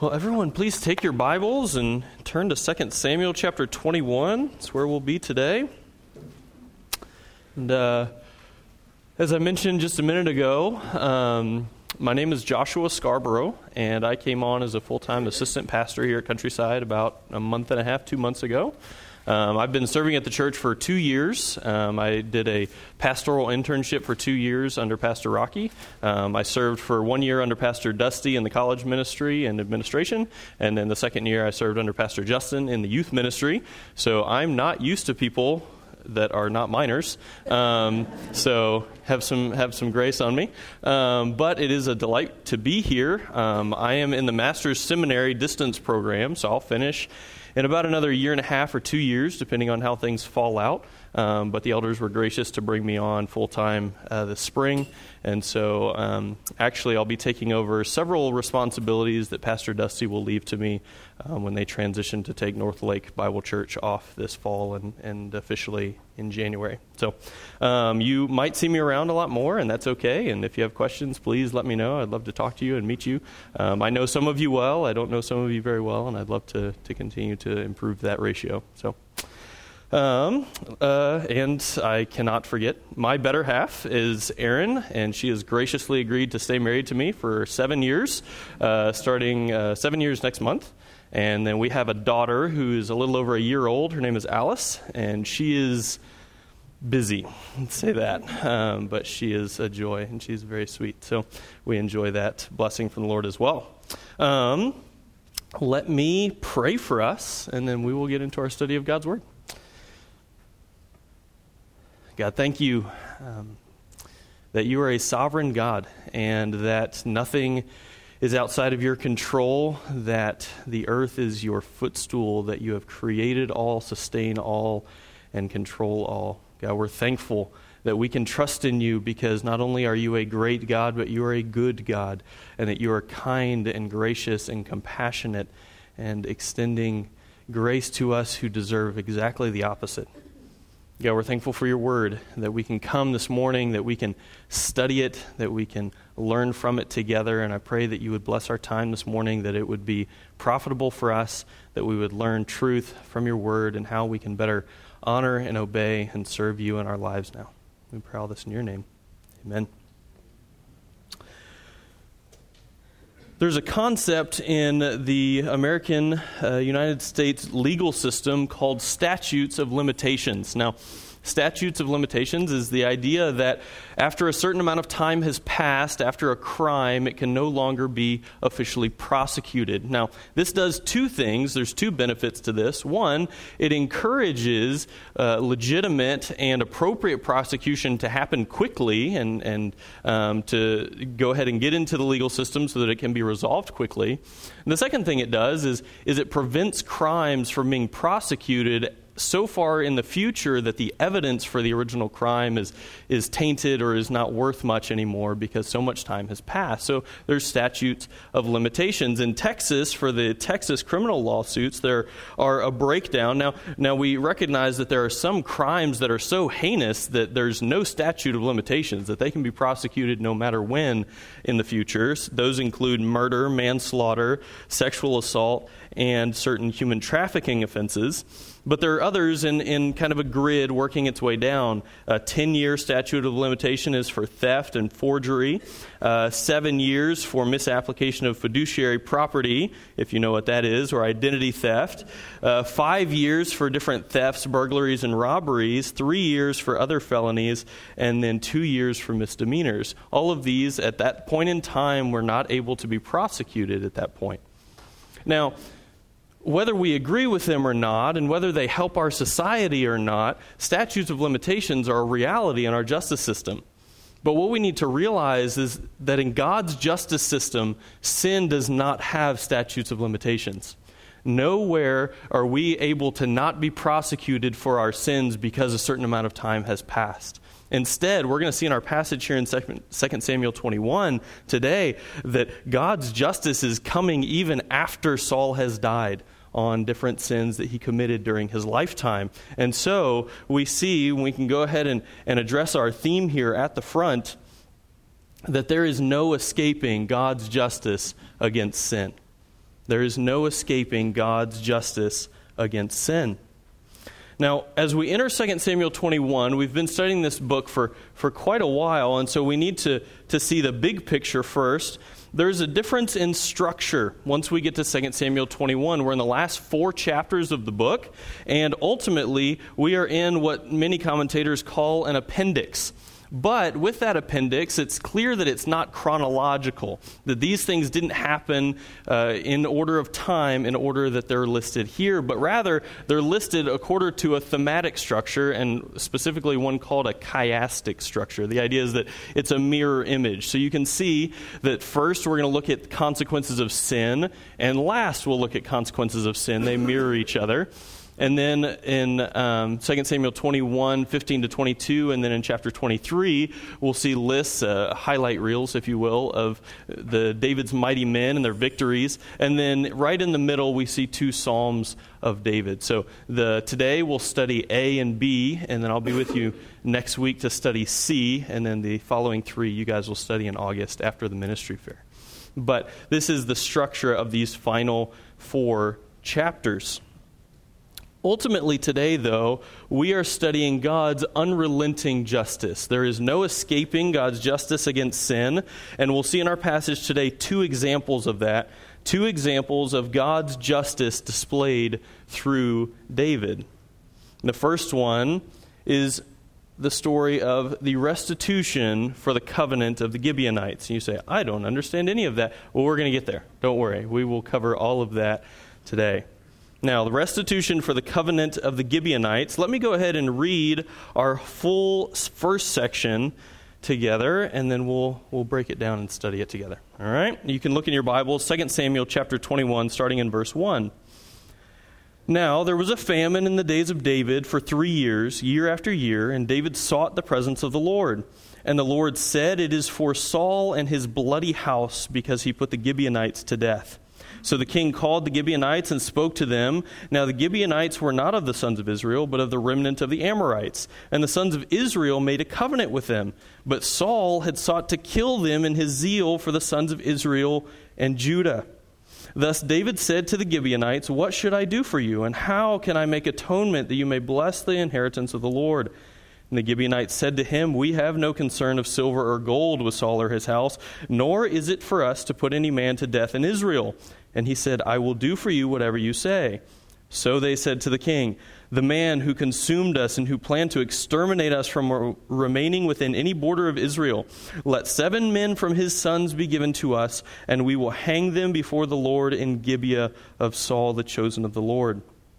Well, everyone, please take your Bibles and turn to 2 Samuel chapter 21. That's where we'll be today. And as I mentioned just a minute ago, my name is Joshua Scarborough, and I came on as a full-time assistant pastor here at Countryside about a month and a half, 2 months ago. I've been serving at the church for 2 years. I did a pastoral internship for 2 years under Pastor Rocky. I served for 1 year under Pastor Dusty in the college ministry and administration, and then the second year I served under Pastor Justin in the youth ministry. So I'm not used to people that are not minors, so have some grace on me. But it is a delight to be here. I am in the Master's Seminary distance program, so I'll finish in about another year and a half or 2 years, depending on how things fall out. But the elders were gracious to bring me on full-time this spring. And so actually I'll be taking over several responsibilities that Pastor Dusty will leave to me when they transition to take North Lake Bible Church off this fall and officially in January. So you might see me around a lot more, and that's okay. And if you have questions, please let me know. I'd love to talk to you and meet you. I know some of you well. I don't know some of you very well, and I'd love to continue to improve that ratio. So. And I cannot forget, my better half is Erin, and she has graciously agreed to stay married to me for 7 years, starting 7 years next month. And then we have a daughter who is a little over a year old. Her name is Alice, and she is busy, let's say that. But she is a joy, and she's very sweet. So we enjoy that blessing from the Lord as well. Let me pray for us, and then we will get into our study of God's Word. God, thank you that you are a sovereign God and that nothing is outside of your control, that the earth is your footstool, that you have created all, sustain all, and control all. God, we're thankful that we can trust in you because not only are you a great God, but you are a good God, and that you are kind and gracious and compassionate and extending grace to us who deserve exactly the opposite. God, we're thankful for your word, that we can come this morning, that we can study it, that we can learn from it together. And I pray that you would bless our time this morning, that it would be profitable for us, that we would learn truth from your word and how we can better honor and obey and serve you in our lives now. We pray all this in your name. Amen. There's a concept in the American United States legal system called statutes of limitations. Now, statutes of limitations is the idea that after a certain amount of time has passed, after a crime, it can no longer be officially prosecuted. Now, this does two things. There's two benefits to this. One, it encourages legitimate and appropriate prosecution to happen quickly and to go ahead and get into the legal system so that it can be resolved quickly. And the second thing it does is it prevents crimes from being prosecuted so far in the future that the evidence for the original crime is tainted or is not worth much anymore because so much time has passed. So there's statutes of limitations. In Texas, for the Texas criminal lawsuits, there are a breakdown. Now we recognize that there are some crimes that are so heinous that there's no statute of limitations, that they can be prosecuted no matter when in the future. Those include murder, manslaughter, sexual assault, and certain human trafficking offenses. But there are others in kind of a grid working its way down. A 10-year statute of limitation is for theft and forgery. 7 years for misapplication of fiduciary property, if you know what that is, or identity theft. 5 years for different thefts, burglaries, and robberies. 3 years for other felonies. And then 2 years for misdemeanors. All of these, at that point in time, were not able to be prosecuted at that point. Now, whether we agree with them or not, and whether they help our society or not, statutes of limitations are a reality in our justice system. But what we need to realize is that in God's justice system, sin does not have statutes of limitations. Nowhere are we able to not be prosecuted for our sins because a certain amount of time has passed. Instead, we're going to see in our passage here in 2 Samuel 21 today that God's justice is coming even after Saul has died on different sins that he committed during his lifetime. And so we see, we can go ahead and address our theme here at the front, that there is no escaping God's justice against sin. There is no escaping God's justice against sin. Now, as we enter 2 Samuel 21, we've been studying this book for quite a while, and so we need to see the big picture first. There's a difference in structure once we get to 2 Samuel 21. We're in the last 4 chapters of the book, and ultimately we are in what many commentators call an appendix. But with that appendix, it's clear that it's not chronological, that these things didn't happen in order of time in order that they're listed here, but rather they're listed according to a thematic structure, and specifically one called a chiastic structure. The idea is that it's a mirror image. So you can see that first we're going to look at consequences of sin, and last we'll look at consequences of sin. They mirror each other. And then in 2 Samuel 21, 15 to 22, and then in chapter 23, we'll see lists, highlight reels, if you will, of the David's mighty men and their victories. And then right in the middle, we see 2 Psalms of David. So today we'll study A and B, and then I'll be with you next week to study C, and then the following 3 you guys will study in August after the ministry fair. But this is the structure of these final 4 chapters. Ultimately today, though, we are studying God's unrelenting justice. There is no escaping God's justice against sin, and we'll see in our passage today 2 examples of that, 2 examples of God's justice displayed through David. The first one is the story of the restitution for the covenant of the Gibeonites. And you say, I don't understand any of that. Well, we're going to get there. Don't worry. We will cover all of that today. Now, the restitution for the covenant of the Gibeonites. Let me go ahead and read our full first section together, and then we'll break it down and study it together. All right? You can look in your Bible, 2 Samuel chapter 21, starting in verse 1. Now, there was a famine in the days of David for 3 years, year after year, and David sought the presence of the Lord. And the Lord said, It is for Saul and his bloody house, because he put the Gibeonites to death. So the king called the Gibeonites and spoke to them. Now the Gibeonites were not of the sons of Israel, but of the remnant of the Amorites. And the sons of Israel made a covenant with them. But Saul had sought to kill them in his zeal for the sons of Israel and Judah. Thus David said to the Gibeonites, What should I do for you? And how can I make atonement that you may bless the inheritance of the Lord? And the Gibeonites said to him, We have no concern of silver or gold with Saul or his house, nor is it for us to put any man to death in Israel. And he said, I will do for you whatever you say. So they said to the king, The man who consumed us and who planned to exterminate us from remaining within any border of Israel, let 7 men from his sons be given to us, and we will hang them before the Lord in Gibeah of Saul, the chosen of the Lord.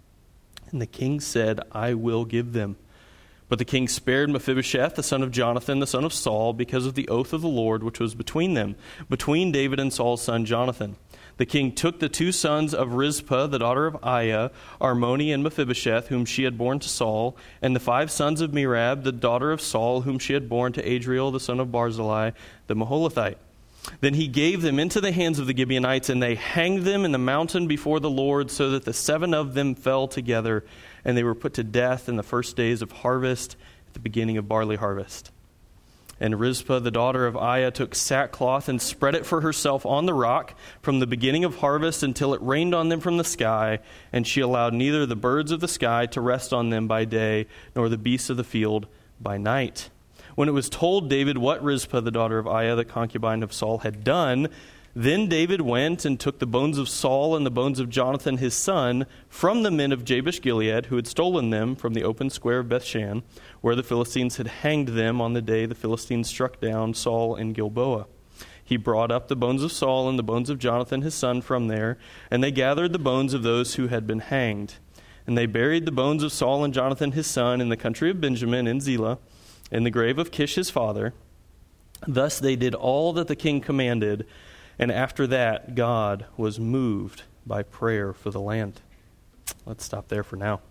And the king said, I will give them. But the king spared Mephibosheth, the son of Jonathan, the son of Saul, because of the oath of the Lord which was between them, between David and Saul's son Jonathan. The king took the 2 sons of Rizpah, the daughter of Aiah, Armoni and Mephibosheth, whom she had borne to Saul, and the 5 sons of Merab, the daughter of Saul, whom she had borne to Adriel, the son of Barzillai, the Maholathite. Then he gave them into the hands of the Gibeonites, and they hanged them in the mountain before the Lord, so that the 7 of them fell together, and they were put to death in the first days of harvest, at the beginning of barley harvest. And Rizpah, the daughter of Aiah, took sackcloth and spread it for herself on the rock from the beginning of harvest until it rained on them from the sky, and she allowed neither the birds of the sky to rest on them by day, nor the beasts of the field by night. When it was told David what Rizpah, the daughter of Aiah, the concubine of Saul, had done, then David went and took the bones of Saul and the bones of Jonathan his son from the men of Jabesh-Gilead, who had stolen them from the open square of Bethshan, where the Philistines had hanged them on the day the Philistines struck down Saul in Gilboa. He brought up the bones of Saul and the bones of Jonathan his son from there, and they gathered the bones of those who had been hanged. And they buried the bones of Saul and Jonathan his son in the country of Benjamin in Zelah, in the grave of Kish his father. Thus they did all that the king commanded, and after that God was moved by prayer for the land. Let's stop there for now.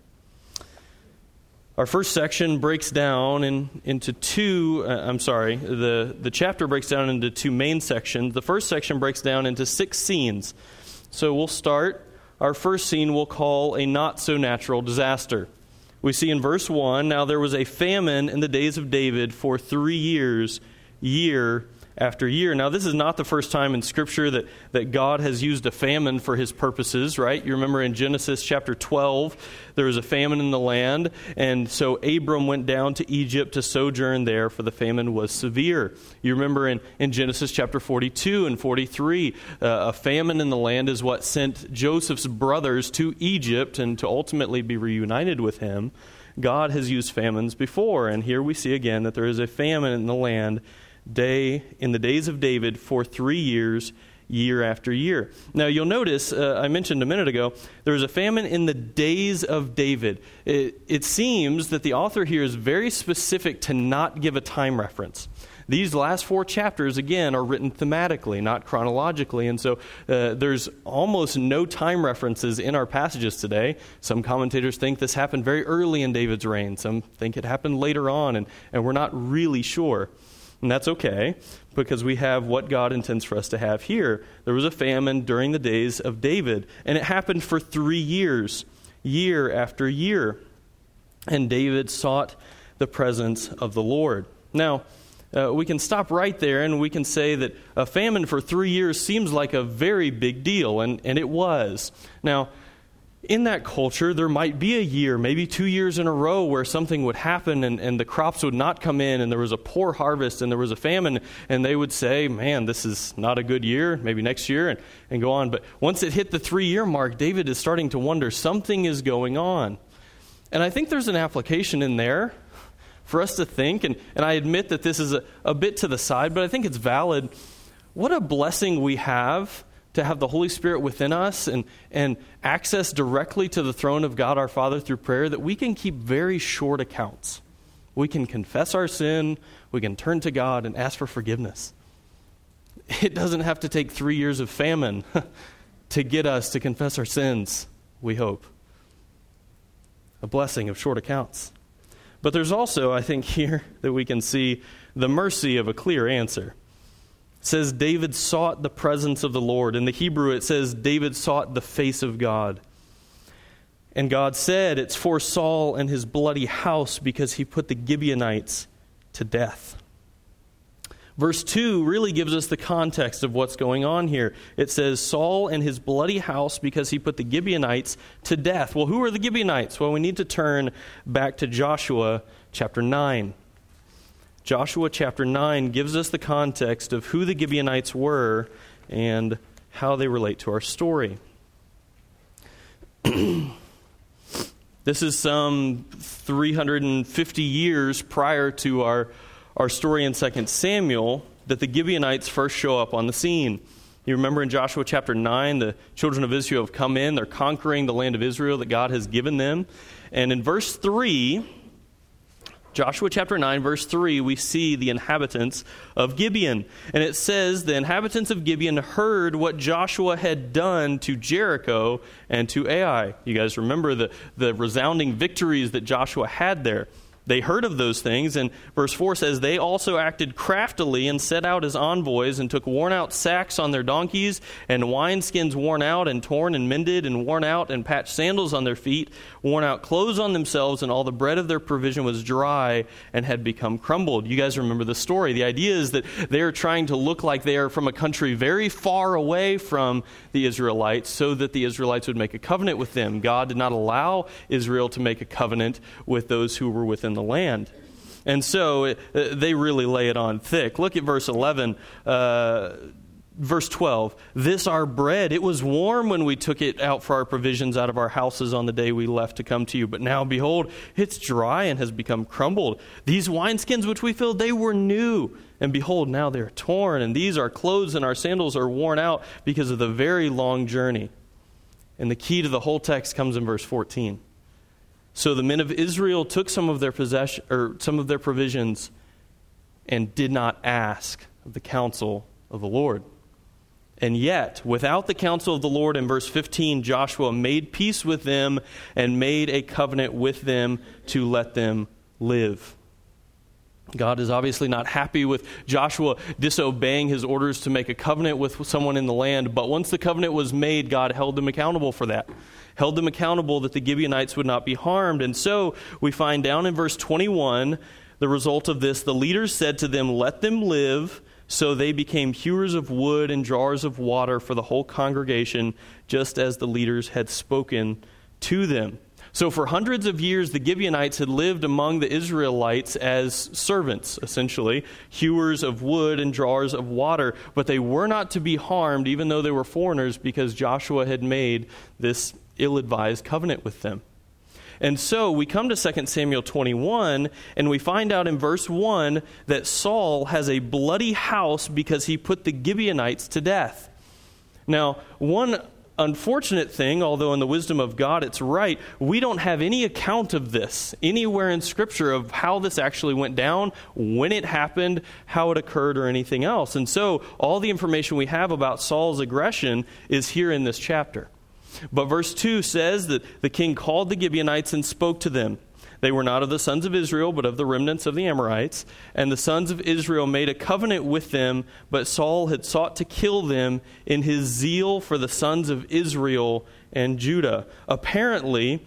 Our first section breaks down into the chapter breaks down into 2 main sections. The first section breaks down into 6 scenes. So we'll start. Our first scene we'll call a not-so-natural disaster. We see in verse 1, Now there was a famine in the days of David for 3 years, year after year. Now, this is not the first time in Scripture that God has used a famine for his purposes, right? You remember in Genesis chapter 12, there was a famine in the land, and so Abram went down to Egypt to sojourn there, for the famine was severe. You remember in Genesis chapter 42 and 43, a famine in the land is what sent Joseph's brothers to Egypt and to ultimately be reunited with him. God has used famines before, and here we see again that there is a famine in the land in the days of David for 3 years, year after year. Now you'll notice, I mentioned a minute ago, there was a famine in the days of David. It seems that the author here is very specific to not give a time reference. These last 4 chapters, again, are written thematically, not chronologically, and so there's almost no time references in our passages today. Some commentators think this happened very early in David's reign. Some think it happened later on, and we're not really sure. And that's okay, because we have what God intends for us to have here. There was a famine during the days of David, and it happened for 3 years, year after year. And David sought the presence of the Lord. Now, we can stop right there, and we can say that a famine for 3 years seems like a very big deal, and it was. Now, in that culture, there might be a year, maybe 2 years in a row, where something would happen and the crops would not come in, and there was a poor harvest and there was a famine, and they would say, man, this is not a good year, maybe next year, and go on. But once it hit the 3-year mark, David is starting to wonder, something is going on. And I think there's an application in there for us to think, and I admit that this is a bit to the side, but I think it's valid. What a blessing we have to have the Holy Spirit within us and access directly to the throne of God our Father through prayer, that we can keep very short accounts. We can confess our sin, we can turn to God and ask for forgiveness. It doesn't have to take 3 years of famine to get us to confess our sins, we hope. A blessing of short accounts. But there's also, I think, here that we can see the mercy of a clear answer. It says David sought the presence of the Lord. In the Hebrew, it says David sought the face of God. And God said, it's for Saul and his bloody house, because he put the Gibeonites to death. Verse 2 really gives us the context of what's going on here. It says, Saul and his bloody house, because he put the Gibeonites to death. Well, who are the Gibeonites? Well, we need to turn back to Joshua chapter 9. Joshua chapter 9 gives us the context of who the Gibeonites were and how they relate to our story. This is some 350 years prior to our story in 2 Samuel that the Gibeonites first show up on the scene. You remember in Joshua chapter 9, the children of Israel have come in. They're conquering the land of Israel that God has given them. And in verse 3, Joshua chapter 9, verse 3, we see the inhabitants of Gibeon. And it says, the inhabitants of Gibeon heard what Joshua had done to Jericho and to Ai. You guys remember the resounding victories that Joshua had there. They heard of those things, and verse 4 says, they also acted craftily and set out as envoys and took worn-out sacks on their donkeys and wineskins worn out and torn and mended and worn out and patched sandals on their feet, worn out clothes on themselves, and all the bread of their provision was dry and had become crumbled. You guys remember the story. The idea is that they are trying to look like they are from a country very far away from the Israelites so that the Israelites would make a covenant with them. God did not allow Israel to make a covenant with those who were within the land. And so they really lay it on thick. Look at verse 11. Verse 12, this our bread, it was warm when we took it out for our provisions out of our houses on the day we left to come to you. But now, behold, it's dry and has become crumbled. These wineskins which we filled, they were new. And behold, now they're torn. And these our clothes and our sandals are worn out because of the very long journey. And the key to the whole text comes in verse 14. So the men of Israel took some of their provisions and did not ask of the counsel of the Lord. And yet, without the counsel of the Lord, in verse 15, Joshua made peace with them and made a covenant with them to let them live. God is obviously not happy with Joshua disobeying his orders to make a covenant with someone in the land, but once the covenant was made, God held them accountable for that. Held them accountable that the Gibeonites would not be harmed. And so we find down in verse 21, the result of this, the leaders said to them, let them live, So they became hewers of wood and jars of water for the whole congregation, just as the leaders had spoken to them. So for hundreds of years, the Gibeonites had lived among the Israelites as servants, essentially, hewers of wood and jars of water. But they were not to be harmed, even though they were foreigners, because Joshua had made this ill-advised covenant with them. And so we come to 2 Samuel 21, and we find out in verse 1 that Saul has a bloody house because he put the Gibeonites to death. Now, one unfortunate thing, although in the wisdom of God it's right, we don't have any account of this anywhere in Scripture of how this actually went down, when it happened, how it occurred, or anything else. And so all the information we have about Saul's aggression is here in this chapter. But verse 2 says that the king called the Gibeonites and spoke to them. They were not of the sons of Israel, but of the remnants of the Amorites. And the sons of Israel made a covenant with them, but Saul had sought to kill them in his zeal for the sons of Israel and Judah. Apparently,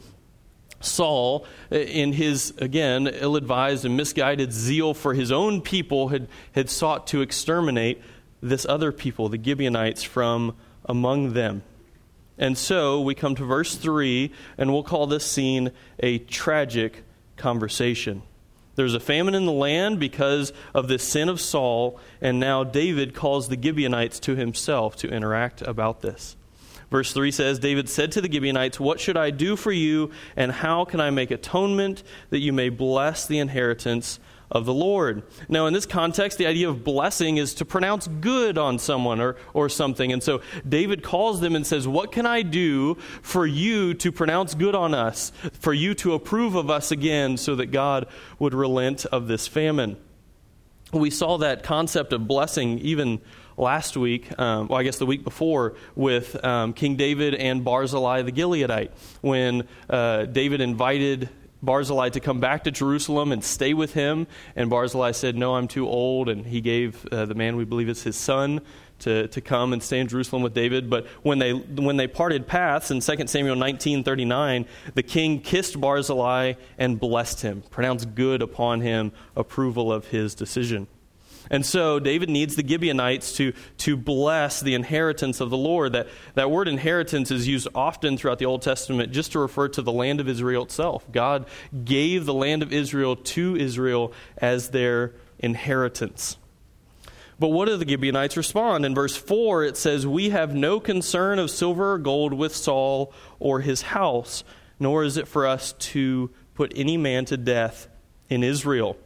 Saul, in his, again, ill-advised and misguided zeal for his own people, had sought to exterminate this other people, the Gibeonites, from among them. And so we come to verse 3, and we'll call this scene a tragic conversation. There's a famine in the land because of the sin of Saul, and now David calls the Gibeonites to himself to interact about this. Verse 3 says, David said to the Gibeonites, "What should I do for you, and how can I make atonement that you may bless the inheritance of the Lord?" Now, in this context, the idea of blessing is to pronounce good on someone or something. And so David calls them and says, "What can I do for you to pronounce good on us, for you to approve of us again, so that God would relent of this famine?" We saw that concept of blessing even last week, I guess the week before, with King David and Barzillai the Gileadite, when David invited Barzillai to come back to Jerusalem and stay with him. And Barzillai said, "No, I'm too old." And he gave the man, we believe it's his son, to come and stay in Jerusalem with David. But when they parted paths in 2 Samuel 19:39, the king kissed Barzillai and blessed him, pronounced good upon him, approval of his decision. And so David needs the Gibeonites to bless the inheritance of the Lord. That word inheritance is used often throughout the Old Testament just to refer to the land of Israel itself. God gave the land of Israel to Israel as their inheritance. But what do the Gibeonites respond? In verse 4 it says, "We have no concern of silver or gold with Saul or his house, nor is it for us to put any man to death in Israel."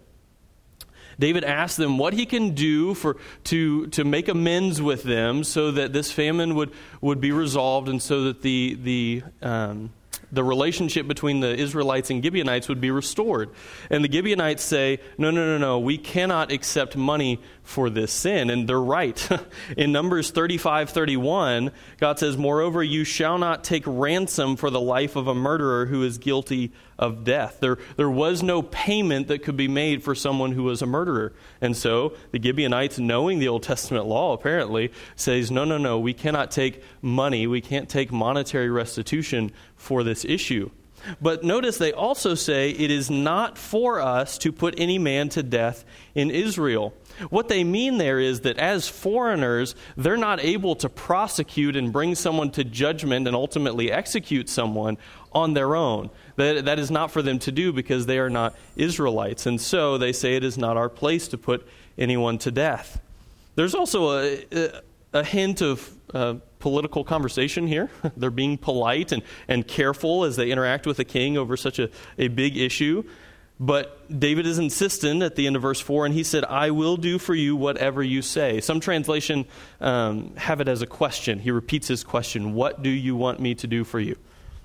David asked them what he can do to make amends with them so that this famine would be resolved, and so that the relationship between the Israelites and Gibeonites would be restored. And the Gibeonites say, no, we cannot accept money for this sin. And they're right. In Numbers 35:31, God says, "Moreover, you shall not take ransom for the life of a murderer who is guilty of death." There was no payment that could be made for someone who was a murderer. And so the Gibeonites, knowing the Old Testament law apparently, says, no, we cannot take money, we can't take monetary restitution for this issue. But notice they also say it is not for us to put any man to death in Israel. What they mean there is that as foreigners, they're not able to prosecute and bring someone to judgment and ultimately execute someone on their own. That is not for them to do because they are not Israelites. And so they say it is not our place to put anyone to death. There's also a hint of political conversation here. They're being polite and careful as they interact with the king over such a big issue. But David is insistent at the end of verse 4, and he said, "I will do for you whatever you say." Some translation have it as a question. He repeats his question, "What do you want me to do for you?"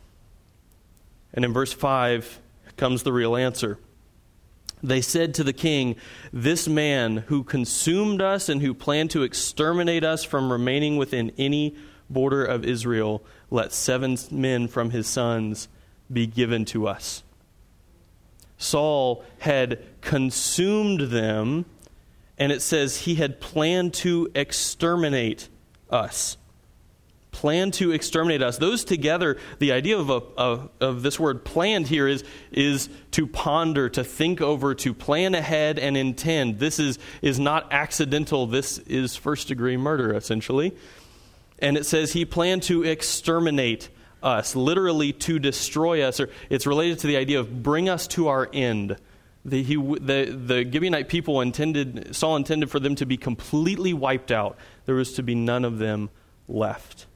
And in verse 5 comes the real answer. They said to the king, "This man who consumed us and who planned to exterminate us from remaining within any border of Israel, let 7 men from his sons be given to us." Saul had consumed them, and it says he had planned to exterminate us. plan to exterminate us. Those together, the idea of this word planned here is to ponder, to think over, to plan ahead and intend. This is not accidental. This is first-degree murder, essentially. And it says he planned to exterminate us, literally to destroy us. Or it's related to the idea of bring us to our end. The Gibeonite people Saul intended for them to be completely wiped out. There was to be none of them left.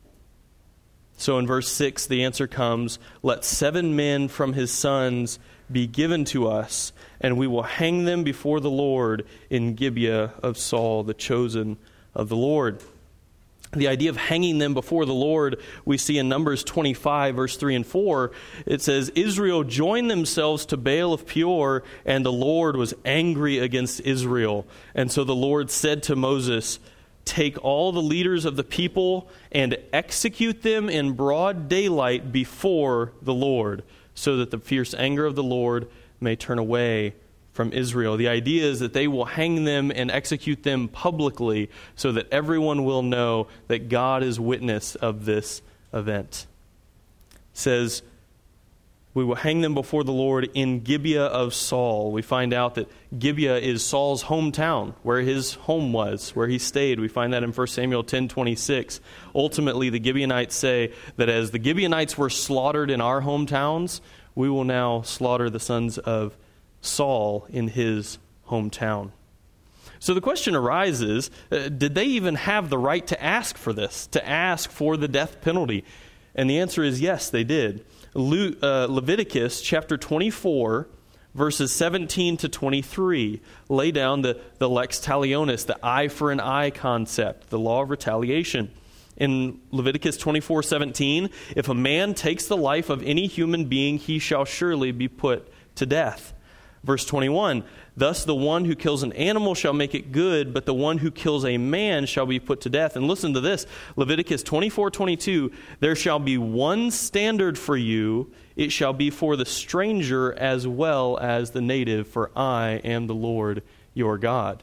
So in verse 6, the answer comes, let 7 men from his sons be given to us, and we will hang them before the Lord in Gibeah of Saul, the chosen of the Lord. The idea of hanging them before the Lord, we see in Numbers 25, verse 3 and 4. It says, Israel joined themselves to Baal of Peor, and the Lord was angry against Israel. And so the Lord said to Moses, take all the leaders of the people and execute them in broad daylight before the Lord, so that the fierce anger of the Lord may turn away from Israel. The idea is that they will hang them and execute them publicly so that everyone will know that God is witness of this event. It says, we will hang them before the Lord in Gibeah of Saul. We find out that Gibeah is Saul's hometown, where his home was, where he stayed. We find that in 1 Samuel 10:26. Ultimately, the Gibeonites say that as the Gibeonites were slaughtered in our hometowns, we will now slaughter the sons of Saul in his hometown. So the question arises, did they even have the right to ask for this, to ask for the death penalty? And the answer is yes, they did. Leviticus chapter 24, verses 17 to 23, lay down the lex talionis, the eye for an eye concept, the law of retaliation. In Leviticus 24:17, if a man takes the life of any human being, he shall surely be put to death. Verse 21, thus the one who kills an animal shall make it good, but the one who kills a man shall be put to death. And listen to this, Leviticus 24:22, there shall be one standard for you, it shall be for the stranger as well as the native, for I am the Lord your God.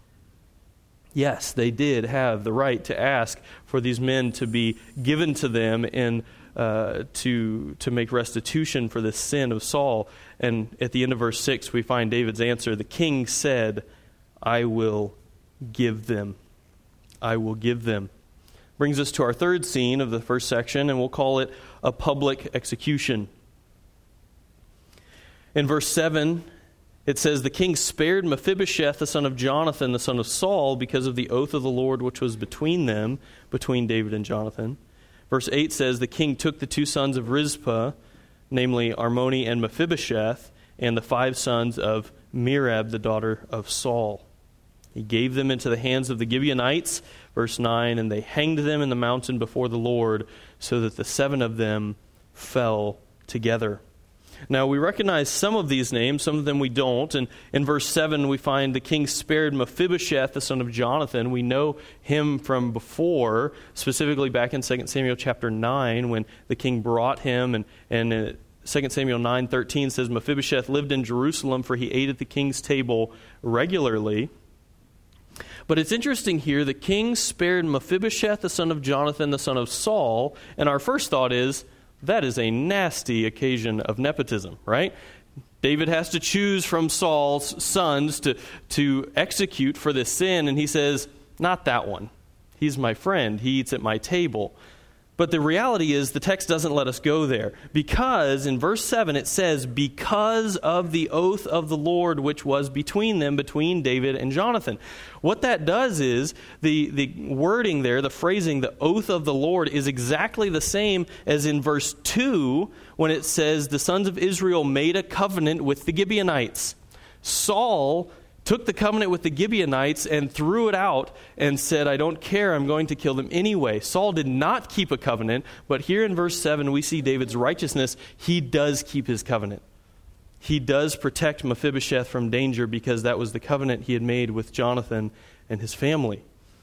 Yes, they did have the right to ask for these men to be given to them in to make restitution for the sin of Saul. And at the end of verse 6, we find David's answer. The king said, I will give them. I will give them. Brings us to our third scene of the first section, and we'll call it a public execution. In verse 7, it says, the king spared Mephibosheth, the son of Jonathan, the son of Saul, because of the oath of the Lord which was between them, between David and Jonathan. Verse 8 says, the king took the 2 sons of Rizpah, namely Armoni and Mephibosheth, and the 5 sons of Merab, the daughter of Saul. He gave them into the hands of the Gibeonites, verse 9, and they hanged them in the mountain before the Lord, so that the 7 of them fell together. Now, we recognize some of these names, some of them we don't. And in verse 7, we find the king spared Mephibosheth, the son of Jonathan. We know him from before, specifically back in 2 Samuel chapter 9, when the king brought him. And 2 Samuel 9:13 says, Mephibosheth lived in Jerusalem, for he ate at the king's table regularly. But it's interesting here, the king spared Mephibosheth, the son of Jonathan, the son of Saul. And our first thought is, that is a nasty occasion of nepotism, right? David has to choose from Saul's sons to execute for this sin, and he says, not that one. He's my friend. He eats at my table. But the reality is the text doesn't let us go there, because in verse 7 it says, because of the oath of the Lord which was between them, between David and Jonathan. What that does is, the wording there, the phrasing, the oath of the Lord, is exactly the same as in verse 2 when it says, the sons of Israel made a covenant with the Gibeonites. Saul took the covenant with the Gibeonites and threw it out and said, I don't care, I'm going to kill them anyway. Saul did not keep a covenant, but here in verse 7 we see David's righteousness. He does keep his covenant. He does protect Mephibosheth from danger because that was the covenant he had made with Jonathan and his family.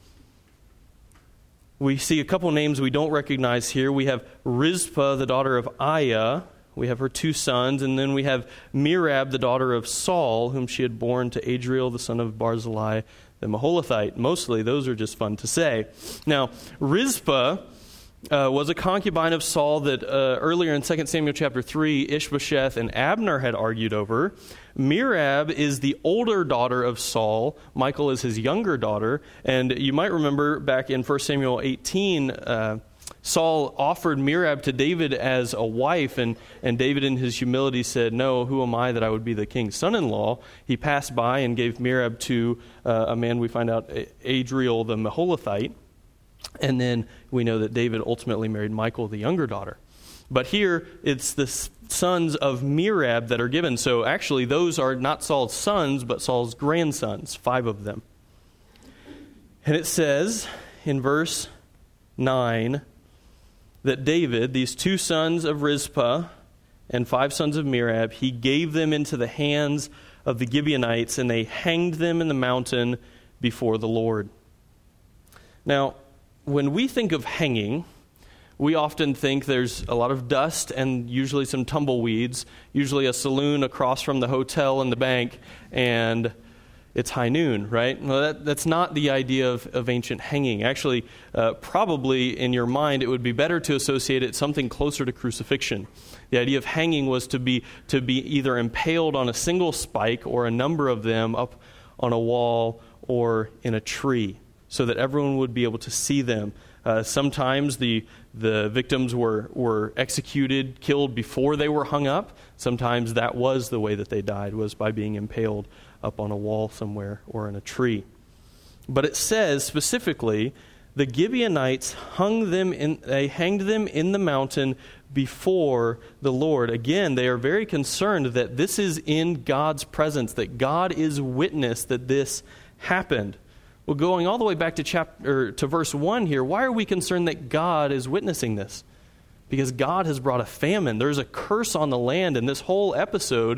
We see a couple names we don't recognize here. We have Rizpah, the daughter of Aiah. We have her 2 sons, and then we have Merab, the daughter of Saul, whom she had borne to Adriel, the son of Barzillai, the Maholathite. Mostly, those are just fun to say. Now, Rizpah was a concubine of Saul that earlier in 2 Samuel chapter 3, Ishbosheth and Abner had argued over. Merab is the older daughter of Saul. Michal is his younger daughter. And you might remember back in 1 Samuel 18, Saul offered Merab to David as a wife, and David in his humility said, "No, who am I that I would be the king's son-in-law?" He passed by and gave Merab to a man we find out, Adriel the Meholathite. And then we know that David ultimately married Michal, the younger daughter. But here, it's the sons of Merab that are given. So actually, those are not Saul's sons, but Saul's grandsons, 5 of them. And it says in verse 9 that David, these 2 sons of Rizpah and 5 sons of Merab, he gave them into the hands of the Gibeonites, and they hanged them in the mountain before the Lord. Now, when we think of hanging, we often think there's a lot of dust and usually some tumbleweeds, usually a saloon across from the hotel and the bank, and it's high noon, right? Well, that's not the idea of ancient hanging. Actually, probably in your mind, it would be better to associate it something closer to crucifixion. The idea of hanging was to be either impaled on a single spike or a number of them up on a wall or in a tree, so that everyone would be able to see them. Sometimes the victims were executed, killed before they were hung up. Sometimes that was the way that they died, was by being impaled up on a wall somewhere or in a tree. But it says specifically, the Gibeonites hanged them in the mountain before the Lord. Again, they are very concerned that this is in God's presence, that God is witness that this happened. Well, going all the way back to verse 1 here, why are we concerned that God is witnessing this? Because God has brought a famine. There's a curse on the land, and this whole episode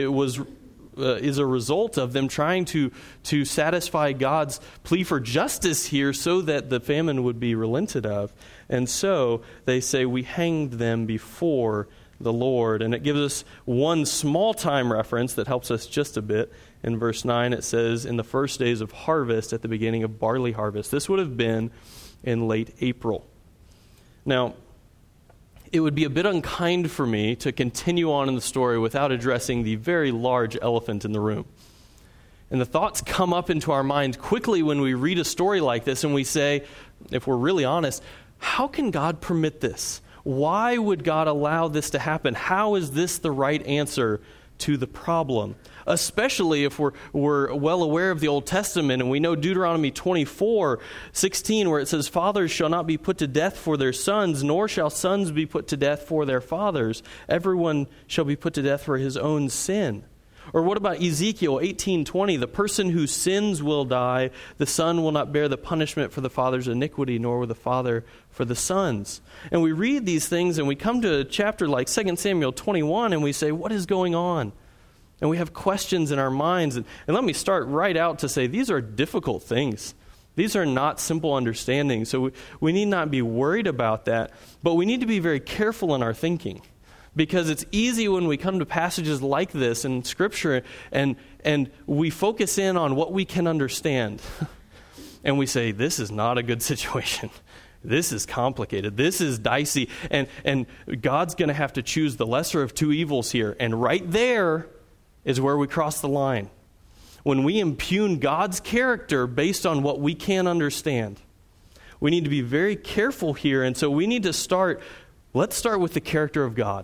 is a result of them trying to satisfy God's plea for justice here so that the famine would be relented of. And so they say, we hanged them before the Lord. And it gives us one small time reference that helps us just a bit. In verse 9 it says, in the first days of harvest, at the beginning of barley harvest. This would have been in late April. Now, it would be a bit unkind for me to continue on in the story without addressing the very large elephant in the room. And the thoughts come up into our minds quickly when we read a story like this and we say, if we're really honest, how can God permit this? Why would God allow this to happen? How is this the right answer to the problem? Especially if we're well aware of the Old Testament and we know Deuteronomy 24:16, where it says, fathers shall not be put to death for their sons, nor shall sons be put to death for their fathers. Everyone shall be put to death for his own sin. Or what about Ezekiel 18:20? The person who sins will die. The son will not bear the punishment for the father's iniquity, nor will the father for the son's. And we read these things and we come to a chapter like 2 Samuel 21 and we say, what is going on? And we have questions in our minds. And let me start right out to say these are difficult things. These are not simple understandings. So we need not be worried about that. But we need to be very careful in our thinking. Because it's easy when we come to passages like this in Scripture and we focus in on what we can understand. And we say, this is not a good situation. This is complicated. This is dicey. And God's going to have to choose the lesser of two evils here. And right there is where we cross the line. When we impugn God's character based on what we can't understand. We need to be very careful here. And so we need to let's start with the character of God.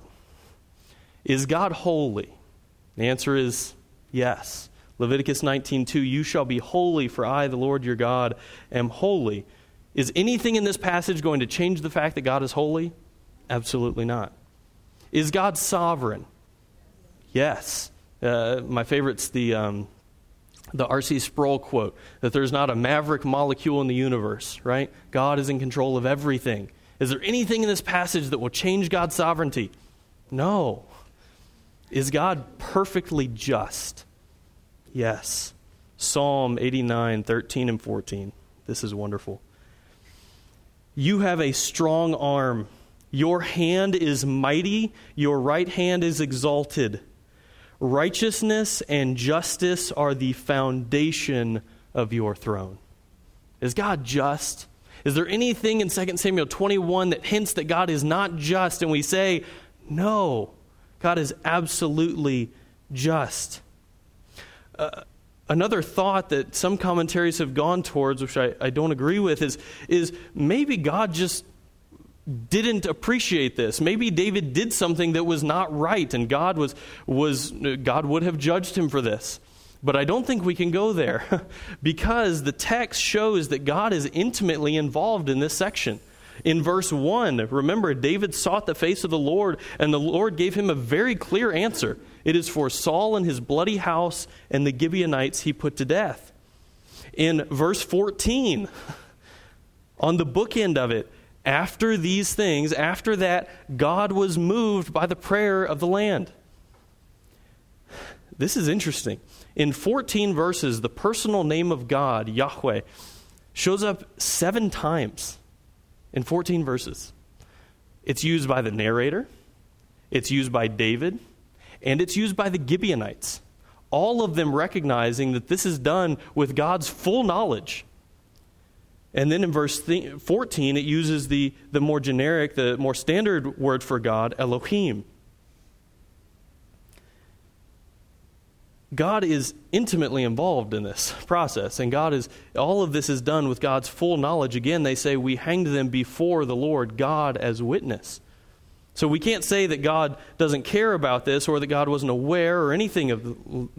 Is God holy? The answer is yes. Leviticus 19:2, you shall be holy, for I, the Lord your God, am holy. Is anything in this passage going to change the fact that God is holy? Absolutely not. Is God sovereign? Yes. My favorite's the R.C. Sproul quote, that there's not a maverick molecule in the universe, right? God is in control of everything. Is there anything in this passage that will change God's sovereignty? No. Is God perfectly just? Yes. Psalm 89:13 and 14. This is wonderful. You have a strong arm. Your hand is mighty. Your right hand is exalted. Righteousness and justice are the foundation of your throne. Is God just? Is there anything in 2 Samuel 21 that hints that God is not just? And we say, no, God is absolutely just. Another thought that some commentaries have gone towards, which I don't agree with, is maybe God just didn't appreciate this. Maybe David did something that was not right, and God would have judged him for this. But I don't think we can go there because the text shows that God is intimately involved in this section. In verse 1, remember, David sought the face of the Lord, and the Lord gave him a very clear answer. It is for Saul and his bloody house and the Gibeonites he put to death. In verse 14, on the bookend of it, after these things, after that, God was moved by the prayer of the land. This is interesting. In 14 verses, the personal name of God, Yahweh, shows up 7 times in 14 verses. It's used by the narrator, it's used by David, and it's used by the Gibeonites. All of them recognizing that this is done with God's full knowledge. And then in verse 14, it uses the more generic, the more standard word for God, Elohim. God is intimately involved in this process, and all of this is done with God's full knowledge. Again, they say we hanged them before the Lord, God as witness. So we can't say that God doesn't care about this or that God wasn't aware or anything of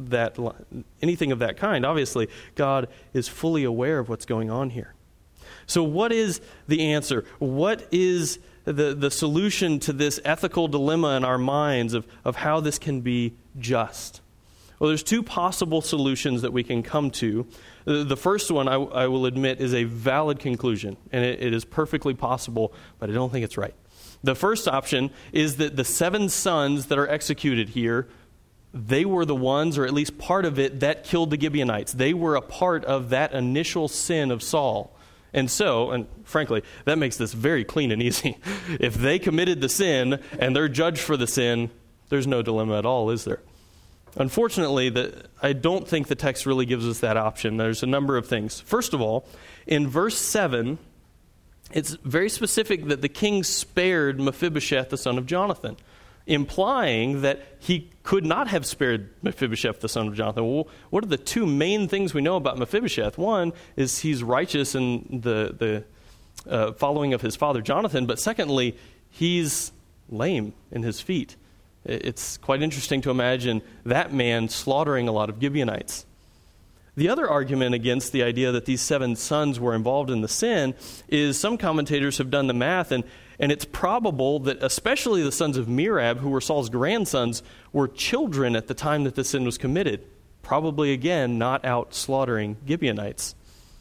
that kind. Obviously, God is fully aware of what's going on here. So what is the answer? What is the solution to this ethical dilemma in our minds of how this can be just? Well, there's 2 possible solutions that we can come to. The first one, I will admit, is a valid conclusion, and it is perfectly possible, but I don't think it's right. The first option is that the 7 sons that are executed here, they were the ones, or at least part of it, that killed the Gibeonites. They were a part of that initial sin of Saul. And frankly, that makes this very clean and easy. If they committed the sin and they're judged for the sin, there's no dilemma at all, is there? Unfortunately, I don't think the text really gives us that option. There's a number of things. First of all, in verse 7, it's very specific that the king spared Mephibosheth, the son of Jonathan, implying that he could not have spared Mephibosheth, the son of Jonathan. Well, what are the 2 main things we know about Mephibosheth? One is he's righteous in the following of his father Jonathan, but secondly, he's lame in his feet. It's quite interesting to imagine that man slaughtering a lot of Gibeonites. The other argument against the idea that these 7 sons were involved in the sin is some commentators have done the math, and it's probable that especially the sons of Merab, who were Saul's grandsons, were children at the time that the sin was committed. Probably, again, not out slaughtering Gibeonites.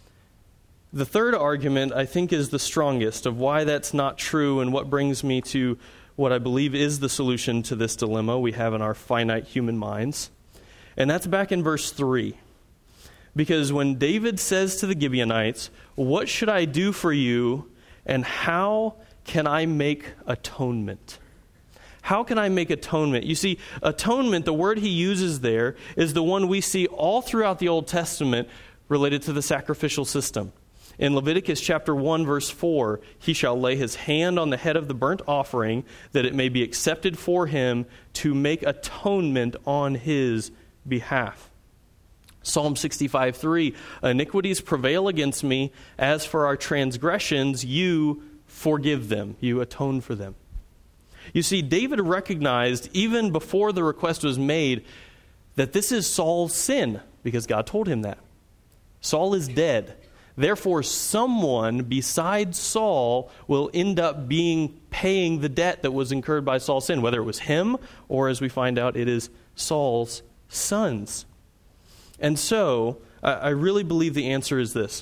The third argument, I think, is the strongest of why that's not true and what brings me to what I believe is the solution to this dilemma we have in our finite human minds. And that's back in verse 3. Because when David says to the Gibeonites, "What should I do for you, and how can I make atonement?" How can I make atonement? You see, atonement, the word he uses there, is the one we see all throughout the Old Testament related to the sacrificial system. In Leviticus chapter 1, verse 4, he shall lay his hand on the head of the burnt offering, that it may be accepted for him to make atonement on his behalf. Psalm 65:3, iniquities prevail against me. As for our transgressions, you forgive them. You atone for them. You see, David recognized, even before the request was made, that this is Saul's sin, because God told him that. Saul is dead. Therefore, someone besides Saul will end up paying the debt that was incurred by Saul's sin, whether it was him or, as we find out, it is Saul's sons. And so, I really believe the answer is this.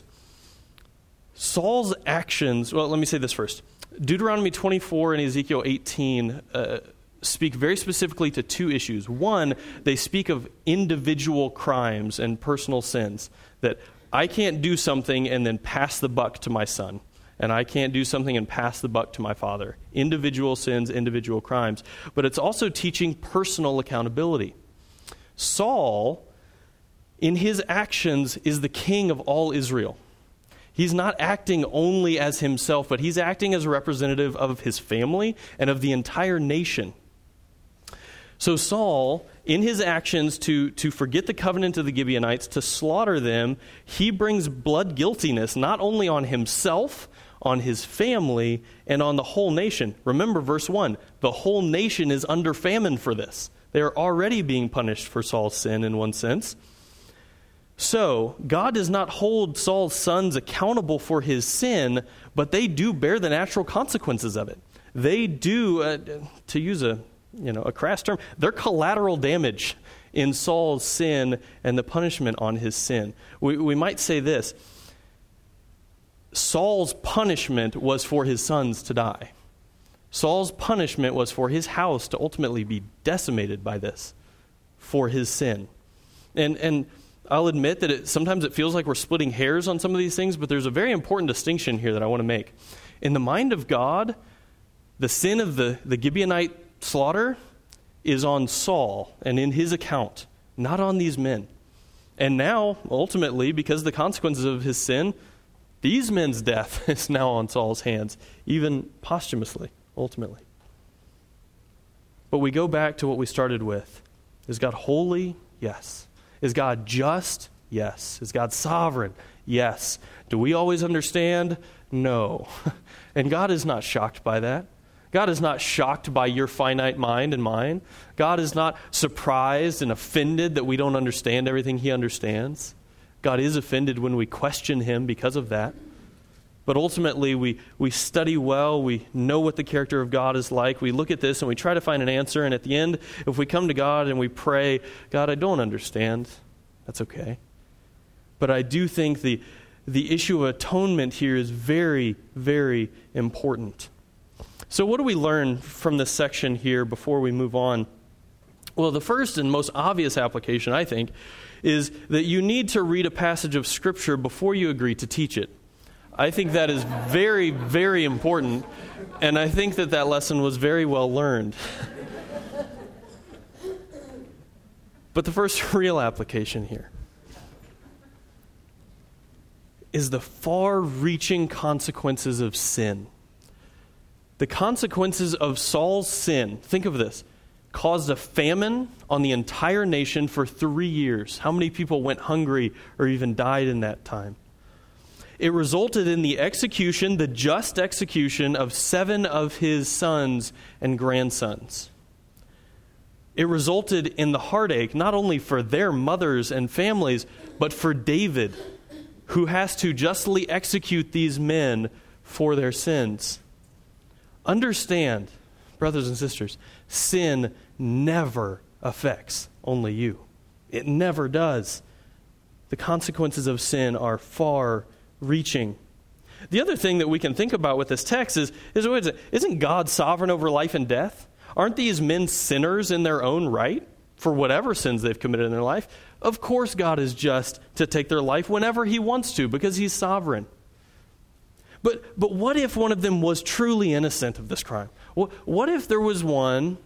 Saul's actions, well, let me say this first. Deuteronomy 24 and Ezekiel 18 speak very specifically to 2 issues. One, they speak of individual crimes and personal sins, that I can't do something and then pass the buck to my son, and I can't do something and pass the buck to my father. Individual sins, individual crimes. But it's also teaching personal accountability. Saul, in his actions, is the king of all Israel. He's not acting only as himself, but he's acting as a representative of his family and of the entire nation. So Saul, in his actions to forget the covenant of the Gibeonites, to slaughter them, he brings blood guiltiness not only on himself, on his family, and on the whole nation. Remember verse 1, the whole nation is under famine for this. They are already being punished for Saul's sin in one sense. So, God does not hold Saul's sons accountable for his sin, but they do bear the natural consequences of it. They do, to use a crass term, they're collateral damage in Saul's sin and the punishment on his sin. We might say this: Saul's punishment was for his sons to die. Saul's punishment was for his house to ultimately be decimated by this, for his sin. And I'll admit that sometimes it feels like we're splitting hairs on some of these things, but there's a very important distinction here that I want to make. In the mind of God, the sin of the Gibeonite slaughter is on Saul and in his account, not on these men. And now, ultimately, because of the consequences of his sin, these men's death is now on Saul's hands, even posthumously, ultimately. But we go back to what we started with. Is God holy? Yes. Is God just? Yes. Is God sovereign? Yes. Do we always understand? No. And God is not shocked by that. God is not shocked by your finite mind and mine. God is not surprised and offended that we don't understand everything he understands. God is offended when we question him because of that. But ultimately, we study well. We know what the character of God is like. We look at this and we try to find an answer. And at the end, if we come to God and we pray, God, I don't understand, that's okay. But I do think the issue of atonement here is very, very important. So what do we learn from this section here before we move on? Well, the first and most obvious application, I think, is that you need to read a passage of Scripture before you agree to teach it. I think that is very, very important, and I think that lesson was very well learned. But the first real application here is the far-reaching consequences of sin. The consequences of Saul's sin, think of this, caused a famine on the entire nation for 3 years. How many people went hungry or even died in that time? It resulted in the execution, the just execution of 7 of his sons and grandsons. It resulted in the heartache not only for their mothers and families, but for David, who has to justly execute these men for their sins. Understand, brothers and sisters, sin never affects only you. It never does. The consequences of sin are far-reaching. The other thing that we can think about with this text is isn't God sovereign over life and death? Aren't these men sinners in their own right for whatever sins they've committed in their life? Of course God is just to take their life whenever he wants to because he's sovereign. But what if one of them was truly innocent of this crime? What if there was one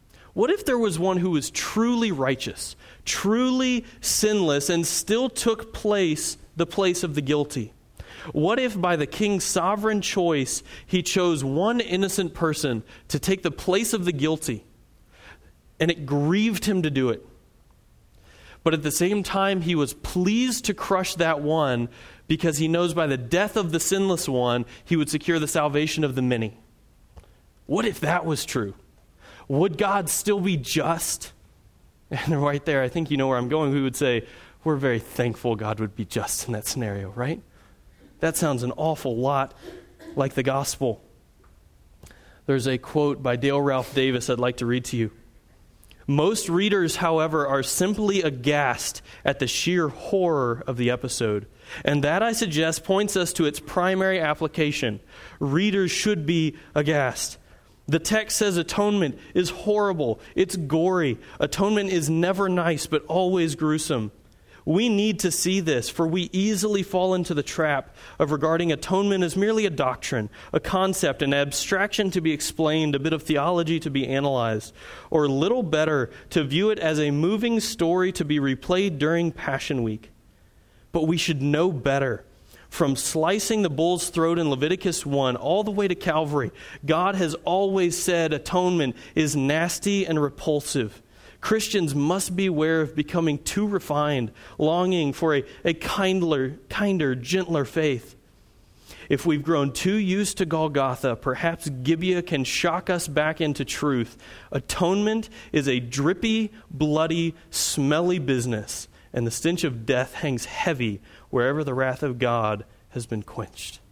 who was truly righteous, truly sinless, and still took the place of the guilty? What if by the king's sovereign choice, he chose one innocent person to take the place of the guilty, and it grieved him to do it? But at the same time, he was pleased to crush that one because he knows by the death of the sinless one, he would secure the salvation of the many. What if that was true? Would God still be just? And right there, I think you know where I'm going. We would say, we're very thankful God would be just in that scenario, right? That sounds an awful lot like the gospel. There's a quote by Dale Ralph Davis I'd like to read to you. Most readers, however, are simply aghast at the sheer horror of the episode. And that, I suggest, points us to its primary application. Readers should be aghast. The text says atonement is horrible. It's gory. Atonement is never nice, but always gruesome. We need to see this, for we easily fall into the trap of regarding atonement as merely a doctrine, a concept, an abstraction to be explained, a bit of theology to be analyzed, or little better, to view it as a moving story to be replayed during Passion Week. But we should know better, From slicing the bull's throat in Leviticus 1 all the way to Calvary, God has always said atonement is nasty and repulsive. Christians must beware of becoming too refined, longing for a kinder, gentler faith. If we've grown too used to Golgotha, perhaps Gibeah can shock us back into truth. Atonement is a drippy, bloody, smelly business, and the stench of death hangs heavy wherever the wrath of God has been quenched.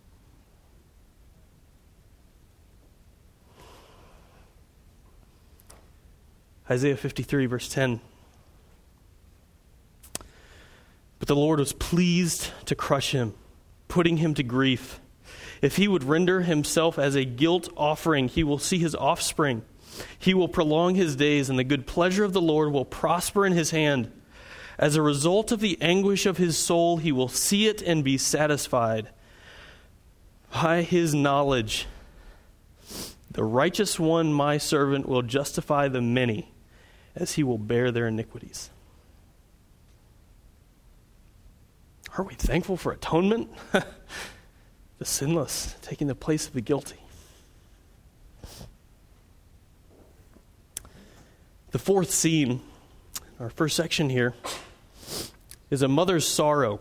Isaiah 53, verse 10. But the Lord was pleased to crush him, putting him to grief. If he would render himself as a guilt offering, he will see his offspring. He will prolong his days, and the good pleasure of the Lord will prosper in his hand. As a result of the anguish of his soul, he will see it and be satisfied. By his knowledge, the righteous one, my servant, will justify the many, as he will bear their iniquities. Are we thankful for atonement? The sinless taking the place of the guilty. The fourth scene, our first section here, is a mother's sorrow.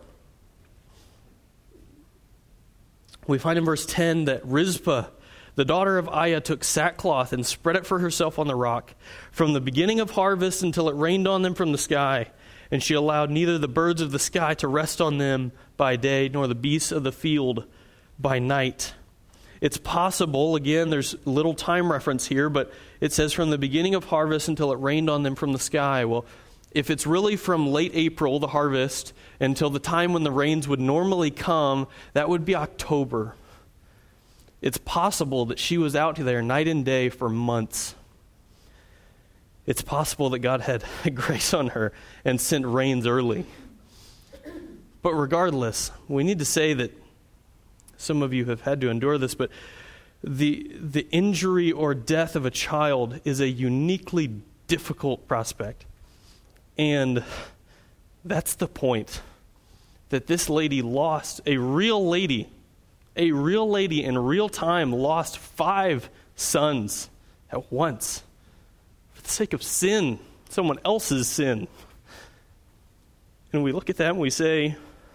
We find in verse 10 that Rizpah, the daughter of Aiah, took sackcloth and spread it for herself on the rock, from the beginning of harvest until it rained on them from the sky. And she allowed neither the birds of the sky to rest on them by day, nor the beasts of the field by night. It's possible, again, there's little time reference here, but it says from the beginning of harvest until it rained on them from the sky. Well, if it's really from late April, the harvest, until the time when the rains would normally come, that would be October. It's possible that she was out there night and day for months. It's possible that God had grace on her and sent rains early. But regardless, we need to say that some of you have had to endure this, but the injury or death of a child is a uniquely difficult prospect. And that's the point, that this lady lost, a real lady in real time lost 5 sons at once for the sake of sin, someone else's sin. And we look at that and we say,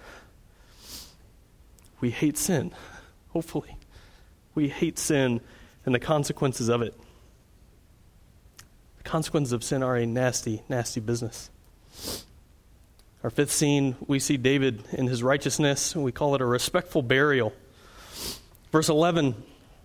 we hate sin, hopefully. We hate sin and the consequences of it. The consequences of sin are a nasty, nasty business. Our fifth scene, we see David in his righteousness. We call it a respectful burial. Verse 11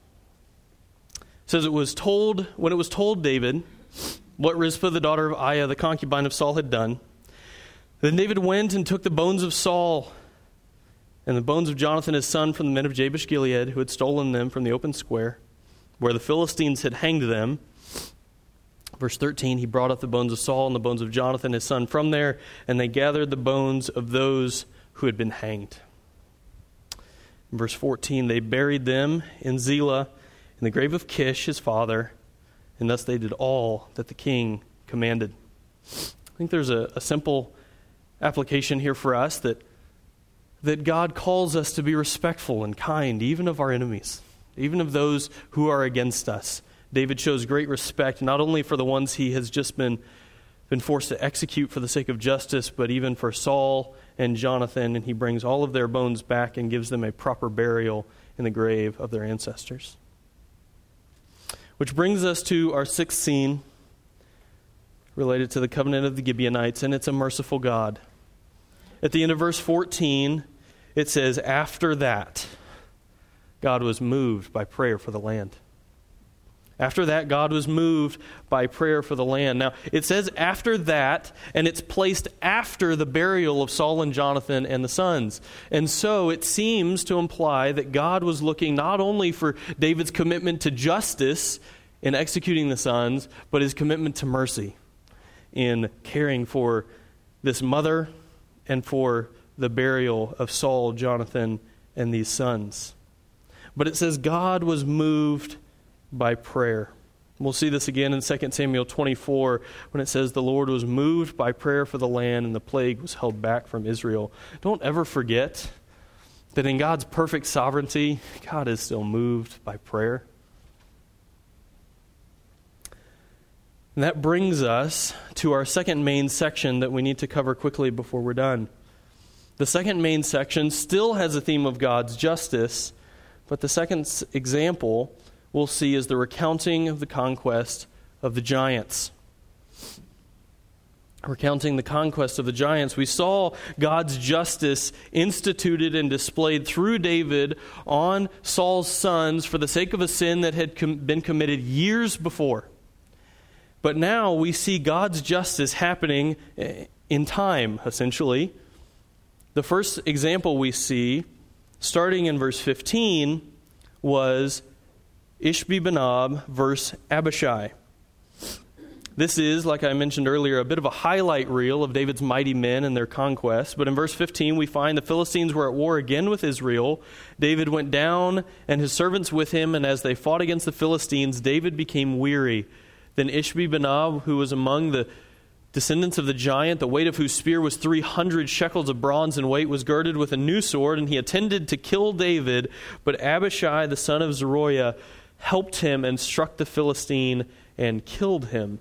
says, when it was told David what Rizpah, the daughter of Aiah, the concubine of Saul, had done, then David went and took the bones of Saul and the bones of Jonathan his son from the men of Jabesh-Gilead, who had stolen them from the open square, where the Philistines had hanged them. Verse 13, he brought up the bones of Saul and the bones of Jonathan his son from there, and they gathered the bones of those who had been hanged. In verse 14, they buried them in Zelah, in the grave of Kish his father, and thus they did all that the king commanded. I think there's a simple application here for us that God calls us to be respectful and kind, even of our enemies, even of those who are against us. David shows great respect, not only for the ones he has just been forced to execute for the sake of justice, but even for Saul and Jonathan, and he brings all of their bones back and gives them a proper burial in the grave of their ancestors. Which brings us to our sixth scene related to the covenant of the Gibeonites, and it's a merciful God. At the end of verse 14, it says, after that, God was moved by prayer for the land. After that, God was moved by prayer for the land. Now, it says after that, and it's placed after the burial of Saul and Jonathan and the sons. And so it seems to imply that God was looking not only for David's commitment to justice in executing the sons, but his commitment to mercy in caring for this mother and for the burial of Saul, Jonathan, and these sons. But it says God was moved by prayer. We'll see this again in 2 Samuel 24 when it says the Lord was moved by prayer for the land and the plague was held back from Israel. Don't ever forget that in God's perfect sovereignty, God is still moved by prayer. And that brings us to our second main section that we need to cover quickly before we're done. The second main section still has a theme of God's justice, but the second example we'll see is the recounting of the conquest of the giants. Recounting the conquest of the giants, we saw God's justice instituted and displayed through David on Saul's sons for the sake of a sin that had been committed years before. But now we see God's justice happening in time, essentially. The first example we see, starting in verse 15, was Ishbi-Benob versus Abishai. This is, like I mentioned earlier, a bit of a highlight reel of David's mighty men and their conquest. But in verse 15, we find the Philistines were at war again with Israel. David went down and his servants with him, and as they fought against the Philistines, David became weary. Then Ishbi-Benob, who was among the descendants of the giant, the weight of whose spear was 300 shekels of bronze in weight, was girded with a new sword, and he attended to kill David. But Abishai, the son of Zeruiah, helped him and struck the Philistine and killed him.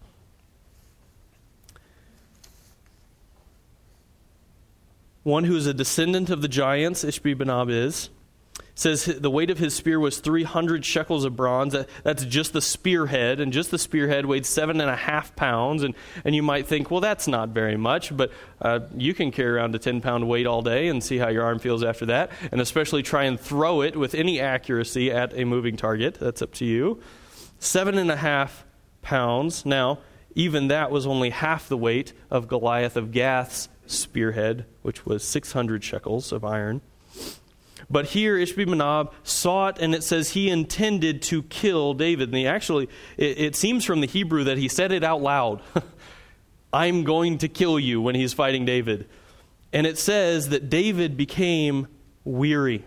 One who is a descendant of the giants, Ishbi-Benob is, says the weight of his spear was 300 shekels of bronze. That's just the spearhead, and just the spearhead weighed 7.5 pounds. And you might think, well, that's not very much, but you can carry around a 10-pound weight all day and see how your arm feels after that, and especially try and throw it with any accuracy at a moving target. That's up to you. 7.5 pounds. Now, even that was only half the weight of Goliath of Gath's spearhead, which was 600 shekels of iron. But here Ishbi-Benob saw it, and it says he intended to kill David. And it seems from the Hebrew that he said it out loud. I'm going to kill you, when he's fighting David. And it says that David became weary.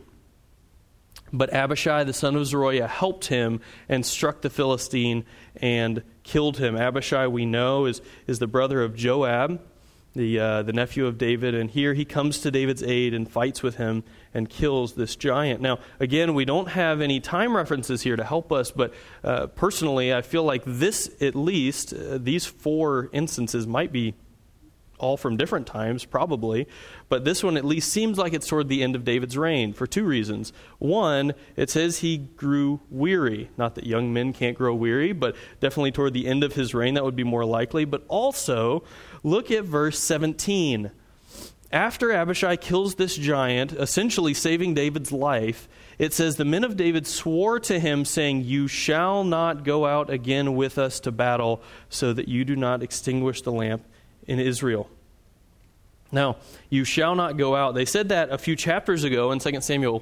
But Abishai, the son of Zeruiah, helped him and struck the Philistine and killed him. Abishai, we know, is the brother of Joab, the nephew of David, and here he comes to David's aid and fights with him and kills this giant. Now, again, we don't have any time references here to help us, but personally, I feel like this, at least, these 4 instances might be all from different times, probably, but this one at least seems like it's toward the end of David's reign for 2 reasons. One, it says he grew weary. Not that young men can't grow weary, but definitely toward the end of his reign, that would be more likely. But also, look at verse 17. After Abishai kills this giant, essentially saving David's life, it says, the men of David swore to him, saying, you shall not go out again with us to battle, so that you do not extinguish the lamp in Israel. Now, you shall not go out. They said that a few chapters ago in 2 Samuel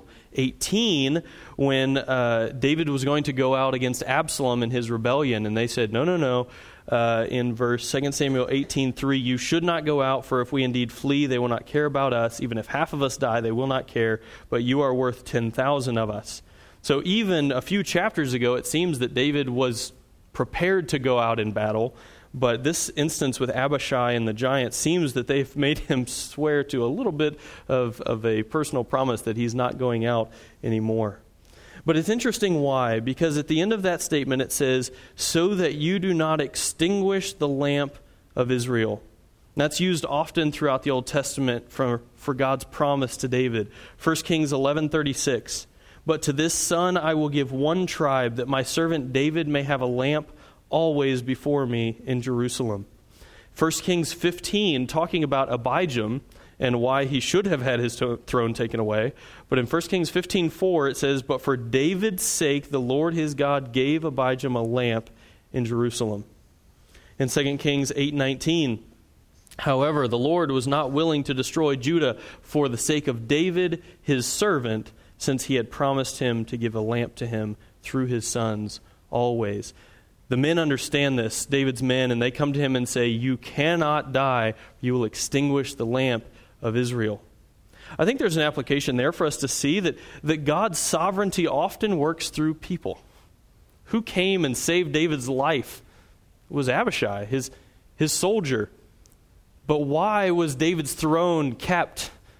18 when David was going to go out against Absalom in his rebellion. And they said, no. In verse 2 Samuel 18:3, you should not go out, for if we indeed flee, they will not care about us. Even if half of us die, they will not care. But you are worth 10,000 of us. So even a few chapters ago, it seems that David was prepared to go out in battle. But this instance with Abishai and the giant seems that they've made him swear to a little bit of a personal promise that he's not going out anymore. But it's interesting why, because at the end of that statement it says, so that you do not extinguish the lamp of Israel. And that's used often throughout the Old Testament for God's promise to David. 1 Kings 11:36, but to this son I will give one tribe, that my servant David may have a lamp always before me in Jerusalem. 1 Kings 15, talking about Abijam and why he should have had his throne taken away. But in 1 Kings 15:4, it says, but for David's sake the Lord his God gave Abijam a lamp in Jerusalem. In 2 Kings 8:19, however, the Lord was not willing to destroy Judah for the sake of David, his servant, since he had promised him to give a lamp to him through his sons always. The men understand this, David's men, and they come to him and say, you cannot die, you will extinguish the lamp of Israel. I think there's an application there for us to see that God's sovereignty often works through people. Who came and saved David's life? It was Abishai, his soldier. But why was David's throne kept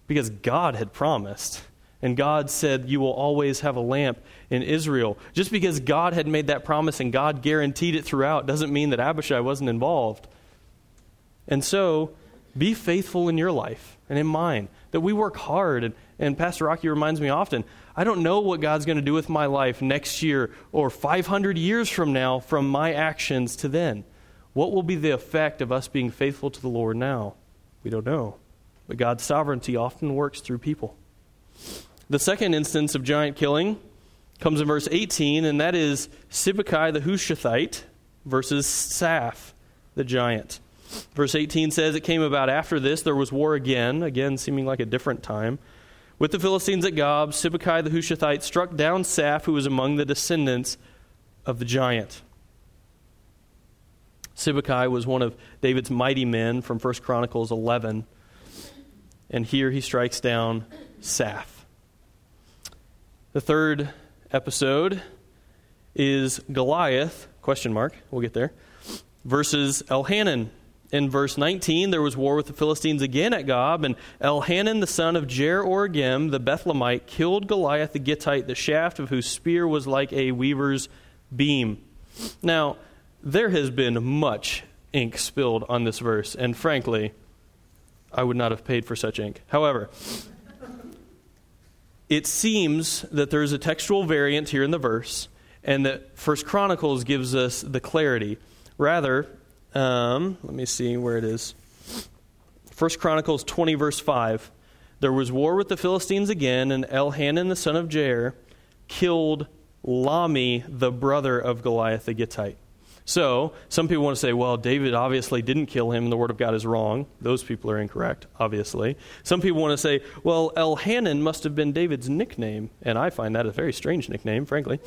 Because God had promised. And God said, you will always have a lamp in Israel. Just because God had made that promise and God guaranteed it throughout doesn't mean that Abishai wasn't involved. And so, be faithful in your life and in mine, that we work hard. And Pastor Rocky reminds me often, I don't know what God's going to do with my life next year or 500 years from now from my actions to then. What will be the effect of us being faithful to the Lord now? We don't know. But God's sovereignty often works through people. The second instance of giant killing comes in verse 18, and that is Sibbecai the Hushathite versus Saph the giant. Verse 18 says, it came about after this, there was war again seeming like a different time. With the Philistines at Gob, Sibbecai the Hushathite struck down Saph, who was among the descendants of the giant. Sibbecai was one of David's mighty men from 1 Chronicles 11. And here he strikes down Saph. The third episode is Goliath, ? We'll get there, versus Elhanan. In verse 19, there was war with the Philistines again at Gob, and Elhanan, the son of Jer-oregim, the Bethlehemite, killed Goliath the Gittite, the shaft of whose spear was like a weaver's beam. Now, there has been much ink spilled on this verse, and frankly, I would not have paid for such ink. However, it seems that there is a textual variant here in the verse, and that 1 Chronicles gives us the clarity. Rather, let me see where it is. 1 Chronicles 20, verse 5. There was war with the Philistines again, and Elhanan, the son of Jair, killed Lami, the brother of Goliath the Gittite. So, some people want to say, well, David obviously didn't kill him, and the word of God is wrong. Those people are incorrect, obviously. Some people want to say, well, Elhanan must have been David's nickname, and I find that a very strange nickname, frankly.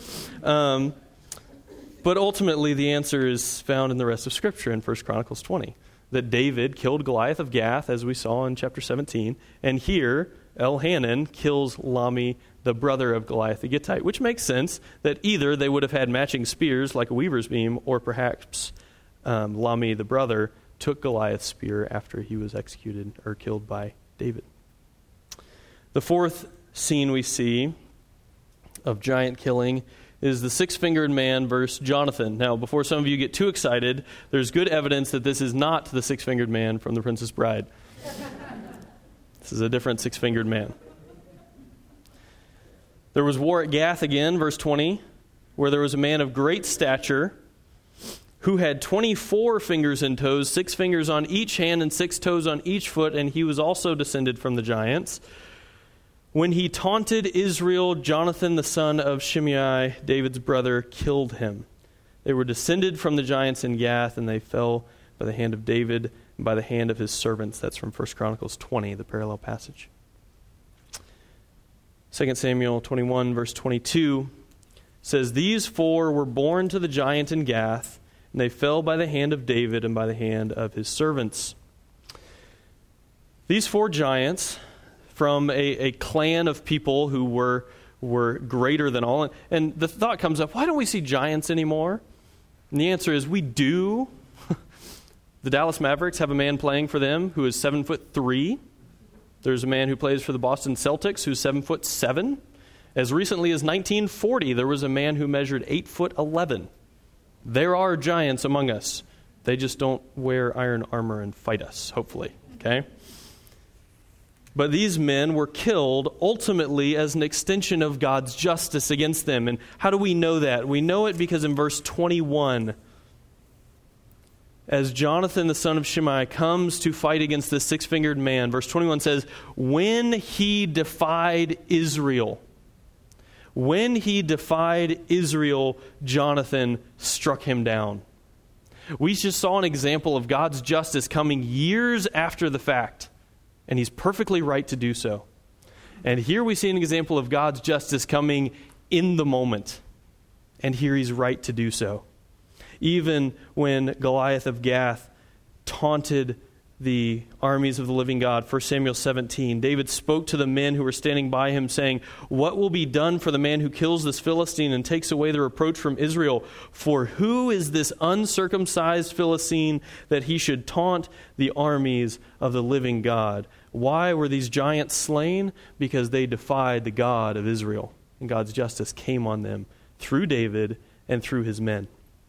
But ultimately, the answer is found in the rest of Scripture in 1 Chronicles 20, that David killed Goliath of Gath, as we saw in chapter 17, and here, Elhanan kills Lami, the brother of Goliath the Gittite, which makes sense that either they would have had matching spears like a weaver's beam, or perhaps Lami, the brother, took Goliath's spear after he was executed or killed by David. The fourth scene we see of giant killing is the six-fingered man versus Jonathan. Now, before some of you get too excited, there's good evidence that this is not the six-fingered man from The Princess Bride. This is a different six-fingered man. There was war at Gath again, verse 20, where there was a man of great stature who had 24 fingers and toes, 6 fingers on each hand and 6 toes on each foot, and he was also descended from the giants. When he taunted Israel, Jonathan, the son of Shimei, David's brother, killed him. They were descended from the giants in Gath, and they fell by the hand of David and by the hand of his servants. That's from 1 Chronicles 20, the parallel passage. 2 Samuel 21, verse 22 says, these 4 were born to the giant in Gath, and they fell by the hand of David and by the hand of his servants. These 4 giants, from a clan of people who were greater than all. And the thought comes up, why don't we see giants anymore? And the answer is, we do. The Dallas Mavericks have a man playing for them who is 7'3". There's a man who plays for the Boston Celtics who's 7'7". As recently as 1940, there was a man who measured 8'11". There are giants among us. They just don't wear iron armor and fight us, hopefully. Okay? But these men were killed ultimately as an extension of God's justice against them. And how do we know that? We know it because in verse 21, as Jonathan, the son of Shimei, comes to fight against this six-fingered man, verse 21 says, when he defied Israel, Jonathan struck him down. We just saw an example of God's justice coming years after the fact, and he's perfectly right to do so. And here we see an example of God's justice coming in the moment, and here he's right to do so. Even when Goliath of Gath taunted the armies of the living God. 1 Samuel 17, David spoke to the men who were standing by him, saying, "What will be done for the man who kills this Philistine and takes away the reproach from Israel? For who is this uncircumcised Philistine that he should taunt the armies of the living God?" Why were these giants slain? Because they defied the God of Israel, and God's justice came on them through David and through his men.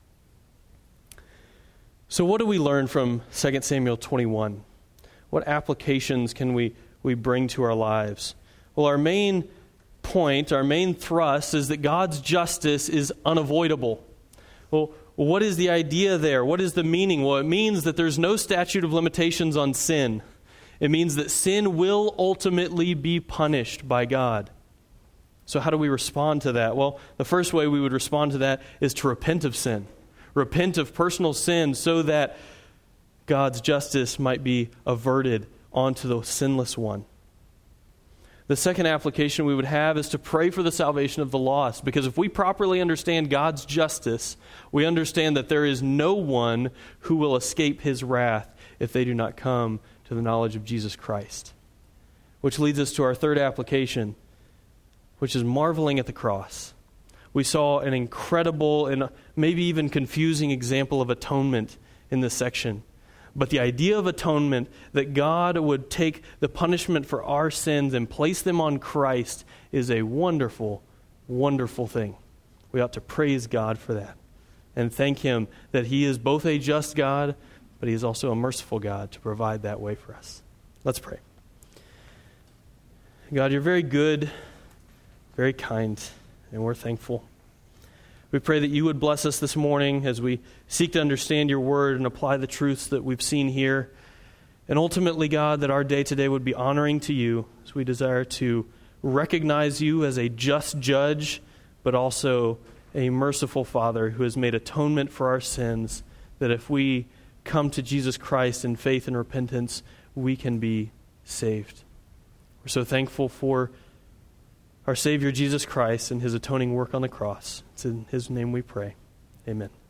So what do we learn from 2 Samuel 21? What applications can we bring to our lives? Well, our main point, our main thrust is that God's justice is unavoidable. Well, what is the idea there? What is the meaning? Well, it means that there's no statute of limitations on sin. It means that sin will ultimately be punished by God. So how do we respond to that? Well, the first way we would respond to that is to repent of sin. Repent of personal sin so that God's justice might be averted onto the sinless one. The second application we would have is to pray for the salvation of the lost, because if we properly understand God's justice, we understand that there is no one who will escape his wrath if they do not come to the knowledge of Jesus Christ. Which leads us to our third application, which is marveling at the cross. We saw an incredible and maybe even confusing example of atonement in this section. But the idea of atonement, that God would take the punishment for our sins and place them on Christ, is a wonderful, wonderful thing. We ought to praise God for that and thank Him that He is both a just God, but He is also a merciful God to provide that way for us. Let's pray. God, you're very good, very kind, and we're thankful. We pray that you would bless us this morning as we seek to understand your word and apply the truths that we've seen here. And ultimately, God, that our day today would be honoring to you as we desire to recognize you as a just judge, but also a merciful Father who has made atonement for our sins, that if we come to Jesus Christ in faith and repentance, we can be saved. We're so thankful for our Savior Jesus Christ and His atoning work on the cross. It's in His name we pray. Amen.